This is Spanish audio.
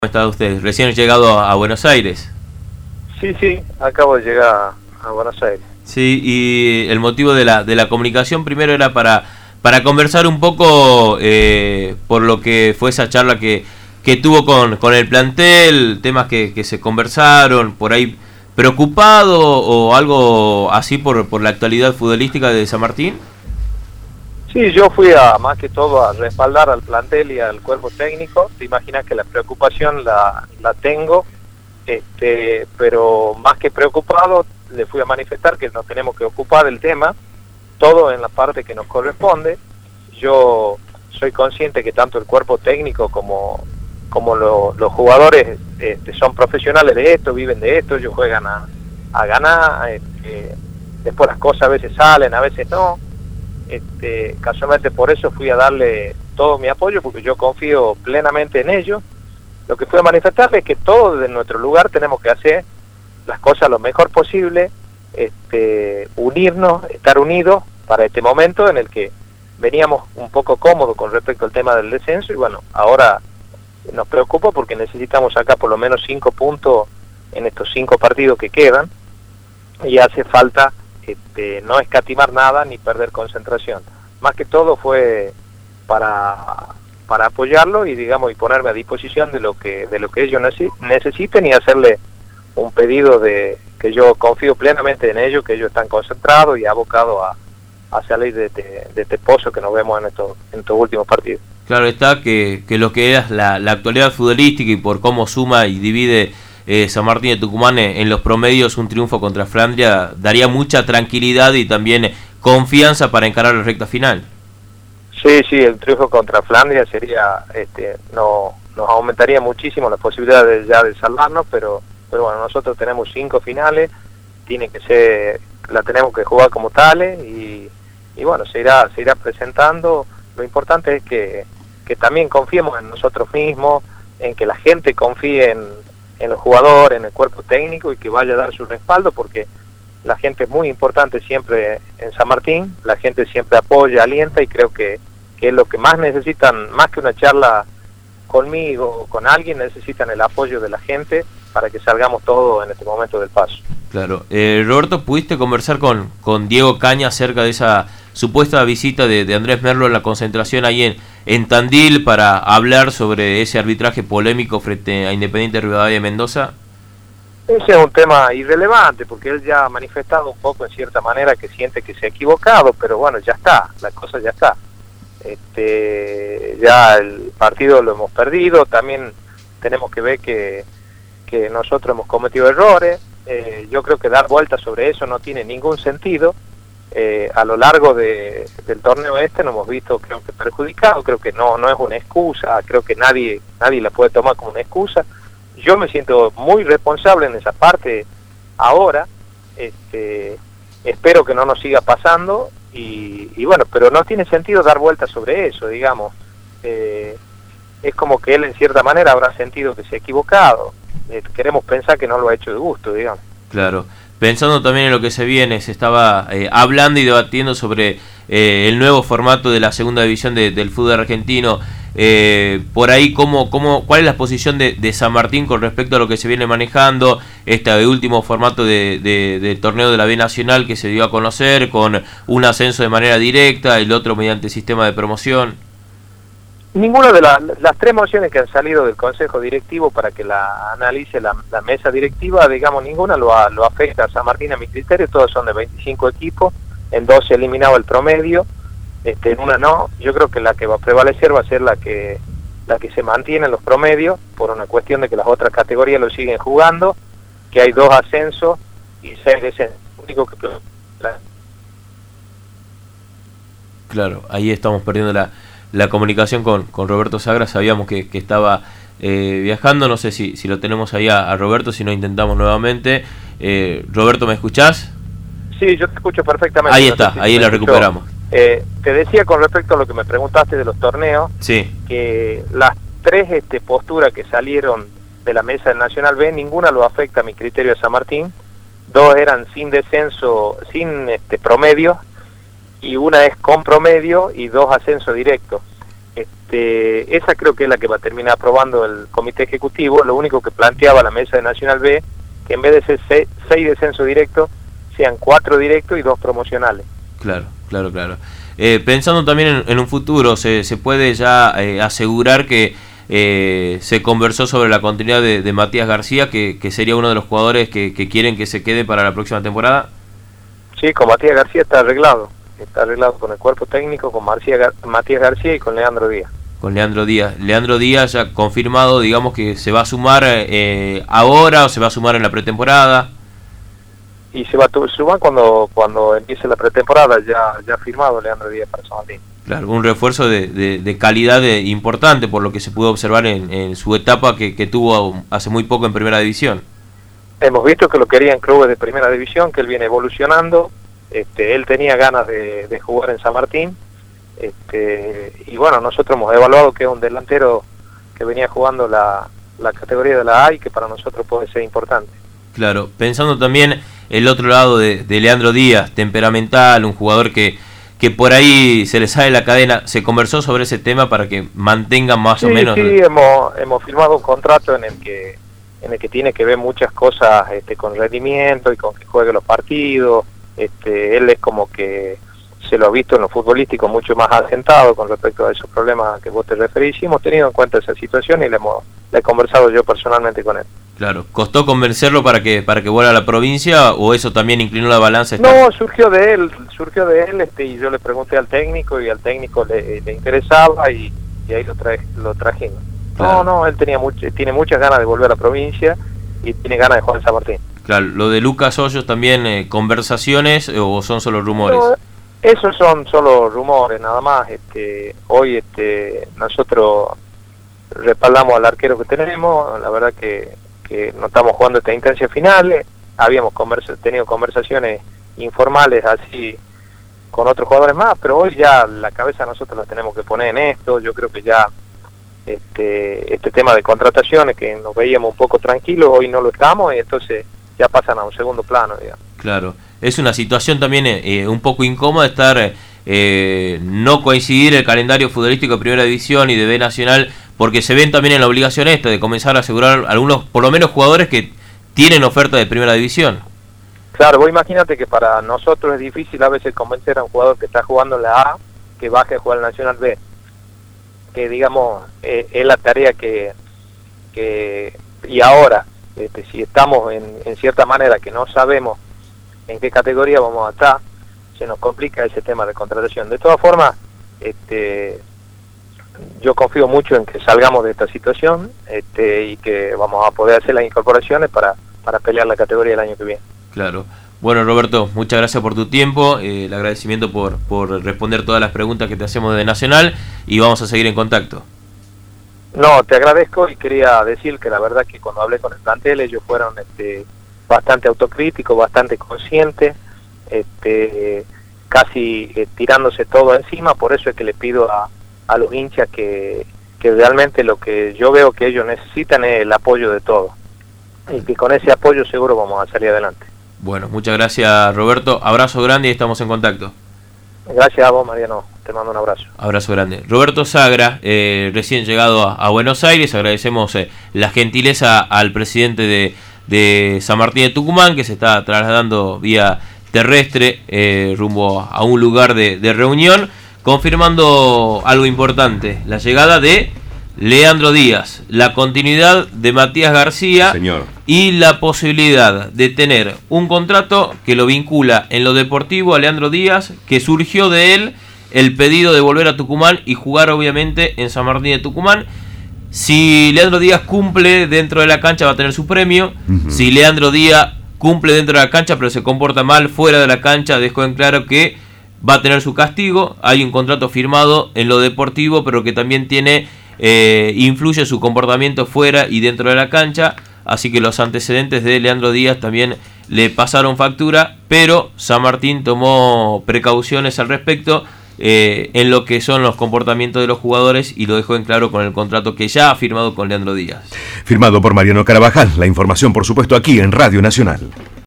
¿Cómo está usted? Recién llegado a Buenos Aires. Sí, acabo de llegar a Buenos Aires. Sí, y el motivo de la comunicación primero era para conversar un poco por lo que fue esa charla que tuvo con el plantel, temas que se conversaron, por ahí preocupado o algo así por la actualidad futbolística de San Martín. Sí, yo fui más que todo a respaldar al plantel y al cuerpo técnico. Te imaginas que la preocupación la tengo, pero más que preocupado le fui a manifestar que nos tenemos que ocupar del tema, todo en la parte que nos corresponde. Yo soy consciente que tanto el cuerpo técnico como los jugadores son profesionales de esto, viven de esto, ellos juegan a ganar, después las cosas a veces salen, a veces no. Casualmente por eso fui a darle todo mi apoyo, porque yo confío plenamente en ellos. Lo que fui a manifestarles es que todos desde nuestro lugar tenemos que hacer las cosas lo mejor posible, unirnos, estar unidos para este momento en el que veníamos un poco cómodos con respecto al tema del descenso, y bueno, ahora nos preocupa porque necesitamos sacar por lo menos 5 puntos en estos 5 partidos que quedan, y hace falta no escatimar nada ni perder concentración. Más que todo fue para apoyarlo y digamos y ponerme a disposición de lo que ellos necesiten, y hacerle un pedido de que yo confío plenamente en ellos, que ellos están concentrados y abocados a salir de este pozo que nos vemos en estos últimos partidos. Claro está que lo que es la actualidad futbolística y por cómo suma y divide San Martín de Tucumán en los promedios, un triunfo contra Flandria daría mucha tranquilidad y también confianza para encarar la recta final. Sí, el triunfo contra Flandria sería, nos aumentaría muchísimo la posibilidad de salvarnos, pero bueno, nosotros tenemos 5 finales, la tenemos que jugar como tales, y bueno, se irá presentando. Lo importante es que también confiemos en nosotros mismos, en que la gente confíe en los jugadores, en el cuerpo técnico, y que vaya a dar su respaldo, porque la gente es muy importante siempre en San Martín, la gente siempre apoya, alienta, y creo que es lo que más necesitan, más que una charla conmigo o con alguien, necesitan el apoyo de la gente para que salgamos todos en este momento del paso. Claro. Roberto, ¿pudiste conversar con Diego Caña acerca de esa supuesta visita de Andrés Merlo en la concentración ahí en Tandil para hablar sobre ese arbitraje polémico frente a Independiente Rivadavia de Mendoza? Ese es un tema irrelevante, porque él ya ha manifestado un poco en cierta manera que siente que se ha equivocado, pero bueno, ya está, la cosa ya está. Ya el partido lo hemos perdido, también tenemos que ver que nosotros hemos cometido errores. Yo creo que dar vueltas sobre eso no tiene ningún sentido. A lo largo del torneo nos hemos visto, creo que perjudicados, creo que no es una excusa, creo que nadie la puede tomar como una excusa. Yo me siento muy responsable en esa parte ahora, espero que no nos siga pasando, y bueno, pero no tiene sentido dar vueltas sobre eso, digamos. Es como que él en cierta manera habrá sentido que se ha equivocado. Queremos pensar que no lo ha hecho de gusto, digamos. Claro. Pensando también en lo que se viene, se estaba hablando y debatiendo sobre el nuevo formato de la segunda división del fútbol argentino. Por ahí, ¿cuál es la posición de San Martín con respecto a lo que se viene manejando? Este último formato del torneo de la B Nacional que se dio a conocer, con un ascenso de manera directa, el otro mediante sistema de promoción. Ninguna de las 3 mociones que han salido del Consejo Directivo para que la analice la mesa directiva, digamos, ninguna lo afecta a San Martín a mi criterio. Todas son de 25 equipos, en 2 se ha eliminado el promedio, en una no. Yo creo que la que va a prevalecer va a ser la que se mantiene en los promedios, por una cuestión de que las otras categorías lo siguen jugando, que hay 2 ascensos y 6 descensos. Claro, ahí estamos perdiendo la comunicación con Roberto Sagra. Sabíamos que estaba viajando, no sé si lo tenemos ahí a Roberto, si no intentamos nuevamente. Roberto, ¿me escuchás? Sí, yo te escucho perfectamente. Ahí está, ahí la recuperamos. Te decía con respecto a lo que me preguntaste de los torneos, sí, que las 3 posturas que salieron de la mesa del Nacional B, ninguna lo afecta a mi criterio a San Martín. 2 eran sin descenso, sin promedio, y una es con promedio y 2 ascensos directos. esa creo que es la que va a terminar aprobando el comité ejecutivo. Lo único que planteaba la mesa de Nacional B, que en vez de ser 6 descensos directos, sean 4 directos y 2 promocionales. Claro. Pensando también en un futuro, ¿se puede ya asegurar que se conversó sobre la continuidad de Matías García, que sería uno de los jugadores que quieren que se quede para la próxima temporada? Sí, con Matías García está arreglado con el cuerpo técnico, con Matías García y con Leandro Díaz. Con Leandro Díaz ya confirmado, digamos que se va a sumar ahora o se va a sumar en la pretemporada. Y se va a sumar cuando empiece la pretemporada, ya firmado Leandro Díaz para San Martín. Claro, un refuerzo de calidad importante por lo que se pudo observar en su etapa que tuvo hace muy poco en Primera División. Hemos visto que lo querían clubes de Primera División, que él viene evolucionando. Él tenía ganas de jugar en San Martín. Y bueno, nosotros hemos evaluado que es un delantero que venía jugando la categoría de la A y que para nosotros puede ser importante. Claro, pensando también el otro lado de Leandro Díaz, temperamental, un jugador que por ahí se le sale la cadena. ¿Se conversó sobre ese tema para que mantengan más o menos? Sí, hemos firmado un contrato en el que tiene que ver muchas cosas con rendimiento y con que juegue los partidos. Él es como que se lo ha visto en lo futbolístico mucho más asentado con respecto a esos problemas que vos te referís, y hemos tenido en cuenta esa situación y le he conversado yo personalmente con él. Claro, ¿costó convencerlo para que vuelva a la provincia o eso también inclinó la balanza? No, surgió de él y yo le pregunté al técnico y al técnico le interesaba y ahí lo trajimos. Claro. No, él tiene muchas ganas de volver a la provincia y tiene ganas de jugar en San Martín. Claro, lo de Lucas Hoyos también, ¿conversaciones o son solo rumores? No, esos son solo rumores, nada más. Hoy nosotros respaldamos al arquero que tenemos, la verdad que no estamos jugando esta instancia final. Habíamos tenido conversaciones informales así con otros jugadores más, pero hoy ya la cabeza nosotros la tenemos que poner en esto. Yo creo que ya este tema de contrataciones, que nos veíamos un poco tranquilos, hoy no lo estamos y entonces ya pasan a un segundo plano, digamos. Claro, es una situación también un poco incómoda estar no coincidir el calendario futbolístico de Primera División y de B Nacional, porque se ven también en la obligación de comenzar a asegurar algunos, por lo menos jugadores que tienen oferta de Primera División. Claro, vos imagínate que para nosotros es difícil a veces convencer a un jugador que está jugando en la A que baje a jugar en Nacional B, que digamos es la tarea que y ahora si estamos en cierta manera que no sabemos en qué categoría vamos a estar, se nos complica ese tema de contratación. De todas formas, yo confío mucho en que salgamos de esta situación y que vamos a poder hacer las incorporaciones para pelear la categoría el año que viene. Claro. Bueno, Roberto, muchas gracias por tu tiempo, el agradecimiento por responder todas las preguntas que te hacemos de Nacional y vamos a seguir en contacto. No, te agradezco y quería decir que la verdad que cuando hablé con el plantel ellos fueron bastante autocríticos, bastante conscientes, casi tirándose todo encima. Por eso es que le pido a los hinchas que realmente lo que yo veo que ellos necesitan es el apoyo de todos y que con ese apoyo seguro vamos a salir adelante. Bueno, muchas gracias, Roberto, abrazo grande y estamos en contacto. Gracias a vos, Mariano, te mando un abrazo. Abrazo grande. Roberto Sagra, recién llegado a Buenos Aires, agradecemos la gentileza al presidente de San Martín de Tucumán, que se está trasladando vía terrestre rumbo a un lugar de reunión, confirmando algo importante, la llegada de Leandro Díaz, la continuidad de Matías García. Señor. Y la posibilidad de tener un contrato que lo vincula en lo deportivo a Leandro Díaz, que surgió de él el pedido de volver a Tucumán y jugar obviamente en San Martín de Tucumán. Si Leandro Díaz cumple dentro de la cancha va a tener su premio. Si Leandro Díaz cumple dentro de la cancha pero se comporta mal fuera de la cancha, dejó en claro que va a tener su castigo. Hay un contrato firmado en lo deportivo pero que también tiene influye su comportamiento fuera y dentro de la cancha. Así que los antecedentes de Leandro Díaz también le pasaron factura, pero San Martín tomó precauciones al respecto en lo que son los comportamientos de los jugadores y lo dejó en claro con el contrato que ya ha firmado con Leandro Díaz. Firmado por Mariano Carabajal. La información, por supuesto, aquí en Radio Nacional.